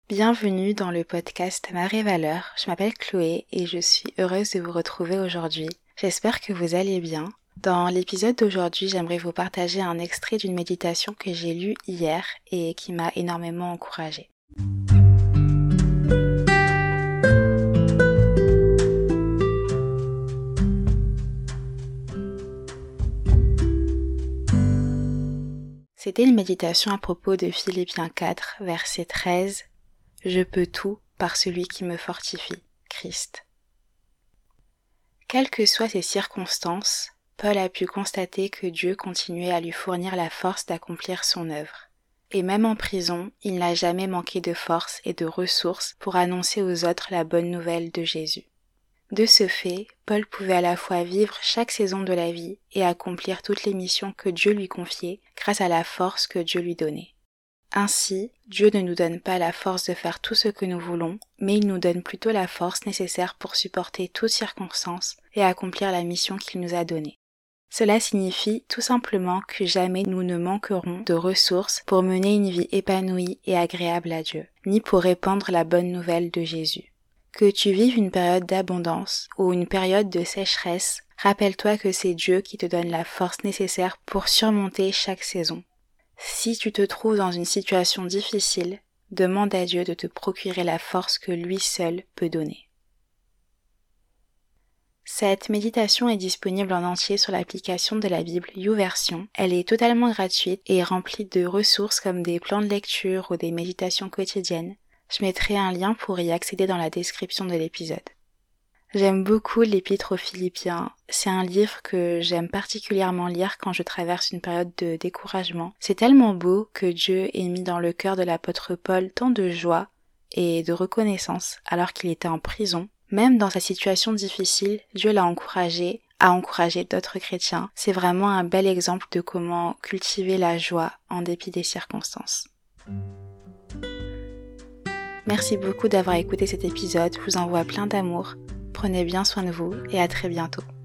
Bienvenue dans le podcast Ma vraie valeur. Je m'appelle Chloé et je suis heureuse de vous retrouver aujourd'hui. J'espère que vous allez bien. Dans l'épisode d'aujourd'hui, j'aimerais vous partager un extrait d'une méditation que j'ai lue hier et qui m'a énormément encouragée. C'était une méditation à propos de Philippiens 4, verset 13. « Je peux tout par celui qui me fortifie, Christ. » Quelles que soient ces circonstances, Paul a pu constater que Dieu continuait à lui fournir la force d'accomplir son œuvre. Et même en prison, il n'a jamais manqué de force et de ressources pour annoncer aux autres la bonne nouvelle de Jésus. De ce fait, Paul pouvait à la fois vivre chaque saison de la vie et accomplir toutes les missions que Dieu lui confiait grâce à la force que Dieu lui donnait. Ainsi, Dieu ne nous donne pas la force de faire tout ce que nous voulons, mais il nous donne plutôt la force nécessaire pour supporter toutes circonstances et accomplir la mission qu'il nous a donnée. Cela signifie tout simplement que jamais nous ne manquerons de ressources pour mener une vie épanouie et agréable à Dieu, ni pour répandre la bonne nouvelle de Jésus. Que tu vives une période d'abondance ou une période de sécheresse, rappelle-toi que c'est Dieu qui te donne la force nécessaire pour surmonter chaque saison. Si tu te trouves dans une situation difficile, demande à Dieu de te procurer la force que lui seul peut donner. Cette méditation est disponible en entier sur l'application de la Bible YouVersion. Elle est totalement gratuite et remplie de ressources comme des plans de lecture ou des méditations quotidiennes. Je mettrai un lien pour y accéder dans la description de l'épisode. J'aime beaucoup l'Épître aux Philippiens. C'est un livre que j'aime particulièrement lire quand je traverse une période de découragement. C'est tellement beau que Dieu ait mis dans le cœur de l'apôtre Paul tant de joie et de reconnaissance alors qu'il était en prison. Même dans sa situation difficile, Dieu l'a encouragé à encourager d'autres chrétiens. C'est vraiment un bel exemple de comment cultiver la joie en dépit des circonstances. Merci beaucoup d'avoir écouté cet épisode. Je vous envoie plein d'amour. Prenez bien soin de vous et à très bientôt.